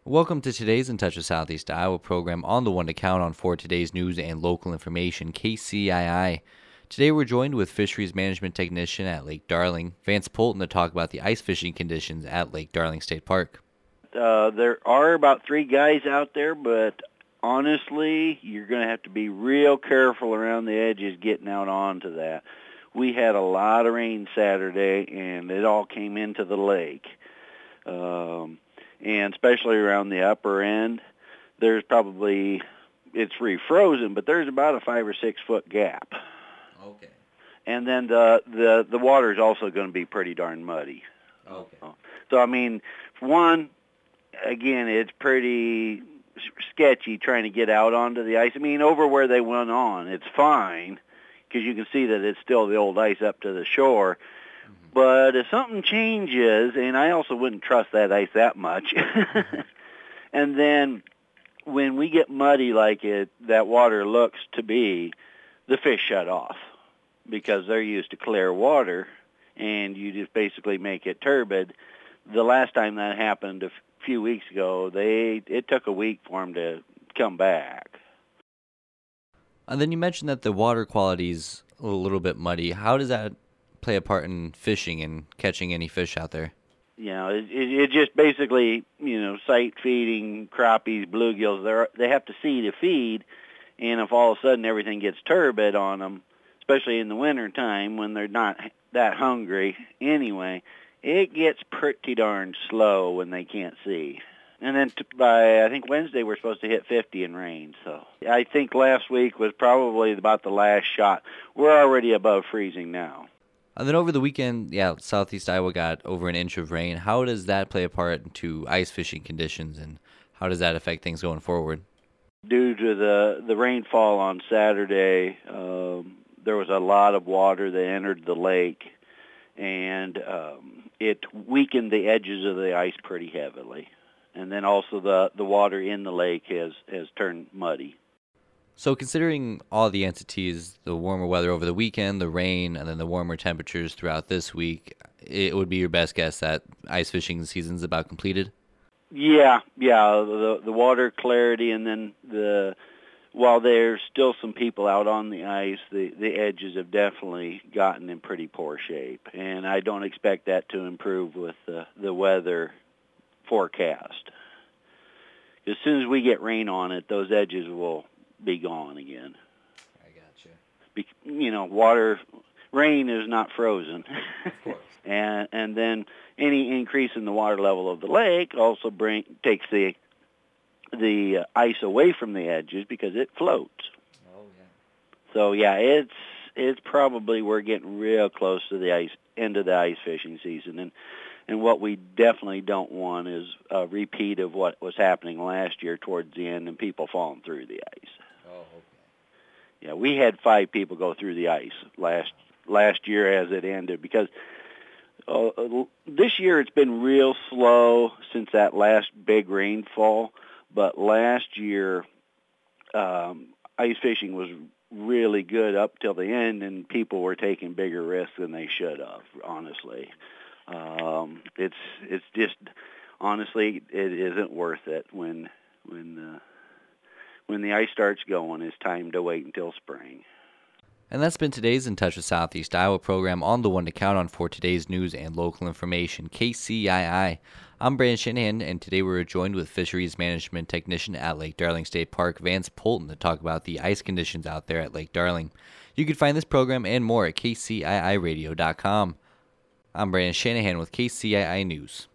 Welcome to today's In Touch with Southeast Iowa program on the one to count on for today's news and local information, KCII. Today we're joined with Fisheries Management Technician at Lake Darling, Vance Polton, to talk about the ice fishing conditions at Lake Darling State Park. There are about 3 guys out there, but honestly, you're going to have to be real careful around the edges getting out onto that. We had a lot of rain Saturday, and it all came into the lake. And especially around the upper end, there's probably, it's refrozen, but there's about a 5 or 6 foot gap. Okay. And then the water is also going to be pretty darn muddy. Okay. So, I mean, for one, again, it's pretty sketchy trying to get out onto the ice. I mean, over where they went on, it's fine because you can see that it's still the old ice up to the shore. But if something changes, and I also wouldn't trust that ice that much, and then when we get muddy like that water looks to be, the fish shut off because they're used to clear water, and you just basically make it turbid. The last time that happened a few weeks ago, it took a week for them to come back. And then you mentioned that the water quality is a little bit muddy. How does that play a part in fishing and catching any fish out there? You know, it just basically, sight feeding crappies, bluegills. They have to see to feed, and if all of a sudden everything gets turbid on them, especially in the winter time when they're not that hungry anyway, it gets pretty darn slow when they can't see. And then by, I think, Wednesday, we're supposed to hit 50 in rain. So I think last week was probably about the last shot. We're already above freezing now. And then over the weekend, Southeast Iowa got over an inch of rain. How does that play a part into ice fishing conditions, and how does that affect things going forward? Due to the rainfall on Saturday, there was a lot of water that entered the lake, and it weakened the edges of the ice pretty heavily. And then also the water in the lake has turned muddy. So considering all the entities, the warmer weather over the weekend, the rain, and then the warmer temperatures throughout this week, it would be your best guess that ice fishing season's about completed? Yeah. The water clarity, and then while there's still some people out on the ice, the edges have definitely gotten in pretty poor shape. And I don't expect that to improve with the weather forecast. As soon as we get rain on it, those edges will be gone again. I gotcha. Rain is not frozen. Of course. and then any increase in the water level of the lake also takes the ice away from the edges because it floats. Oh yeah. So yeah, it's probably we're getting real close to the end of the ice fishing season, and what we definitely don't want is a repeat of what was happening last year towards the end and people falling through the ice. Oh, okay. Yeah, we had 5 people go through the ice last year as it ended because this year it's been real slow since that last big rainfall. But last year, ice fishing was really good up till the end, and people were taking bigger risks than they should have. Honestly, it's just honestly it isn't worth it when the ice starts going. It's time to wait until spring. And that's been today's In Touch with Southeast Iowa program on the one to count on for today's news and local information, KCII. I'm Brandon Shanahan, and today we're joined with Fisheries Management Technician at Lake Darling State Park, Vance Polton, to talk about the ice conditions out there at Lake Darling. You can find this program and more at kciiradio.com. I'm Brandon Shanahan with KCII News.